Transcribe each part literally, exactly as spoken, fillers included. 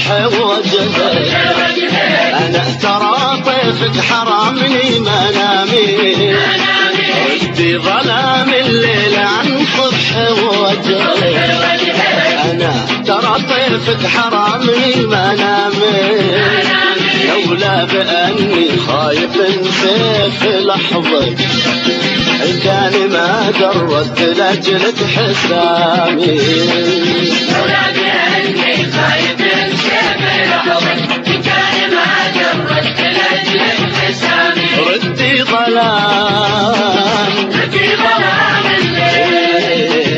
وجهك. أنا ترى طيفك حرمني منامي، ردي ظلام الليل عن قبح وجهك. أنا ترى طيفك حرمني منامي، لولا بأني خايف سيف لحظك كان ما جردت لأجلك حسامي. لولا بأني خايف سيف لحظك كان ما جردت لأجلك حسامي. ردي ظلام ردي ظلام الليل.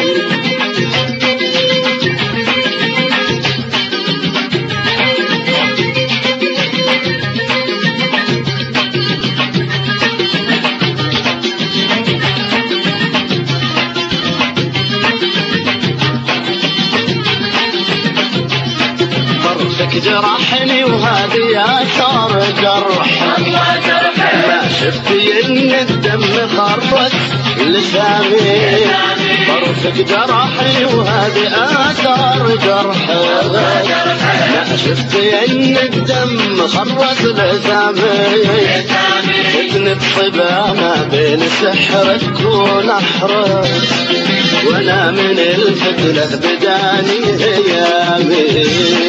جرحني وهذه آثار جرح، ما شفت ان الدم خرج لساني. طرفك جرحني وهذه آثار جرح، ما شفت ان الدم خرج لساني. ابن الصبا ما بين سحرك ونحرك، وانا من الفتلة بداني ايامي.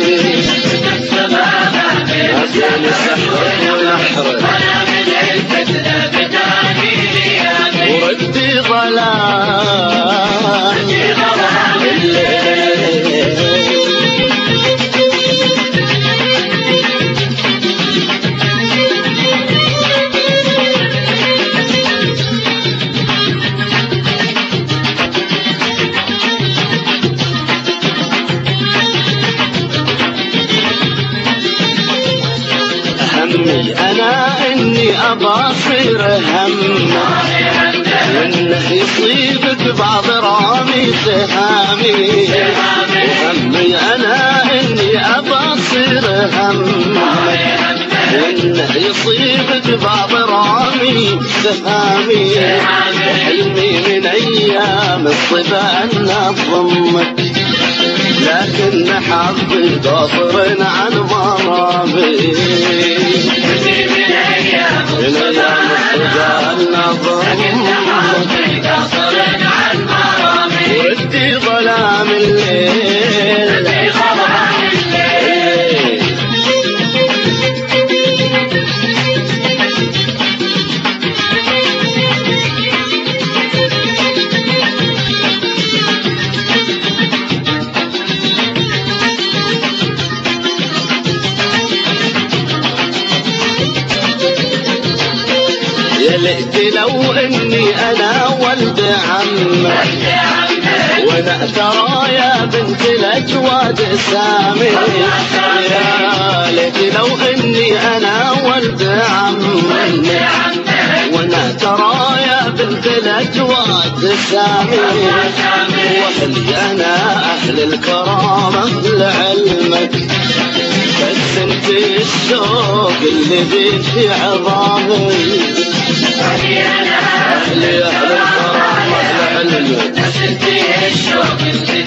أبين سحرك ونحرك وانا من الفتلة بداني ايامي. وردي ظلام ردي ظلام الليل. همي أنا إني أبصير همك، وإنه يصيبك بعض رامي سهامي. وهمي أنا إني أبصير همك، وإنه يصيبك بعض رامي سهامي. وحلمي من أيام الصبا أن أضمك، لكن حظي قاصر عن مرامي. من أيام الصبا لكن حظي قاصر عن مرامي. وردي ظلام الليل. ردي ظلام الليل. يا ليت لو اني انا ولد عمك، وانا ترى يا بنت الاجواد سامي. يا ليت لو اني انا ولد عمك، وانا ترى يا بنت الاجواد سامي. واهلي انا اهل الكرامه لعلمك، بس انت الشوق اللي بيك في عظامي. أهلي أنا اهلي اهل الكرامه لعلمك، بس انت الشوق اللي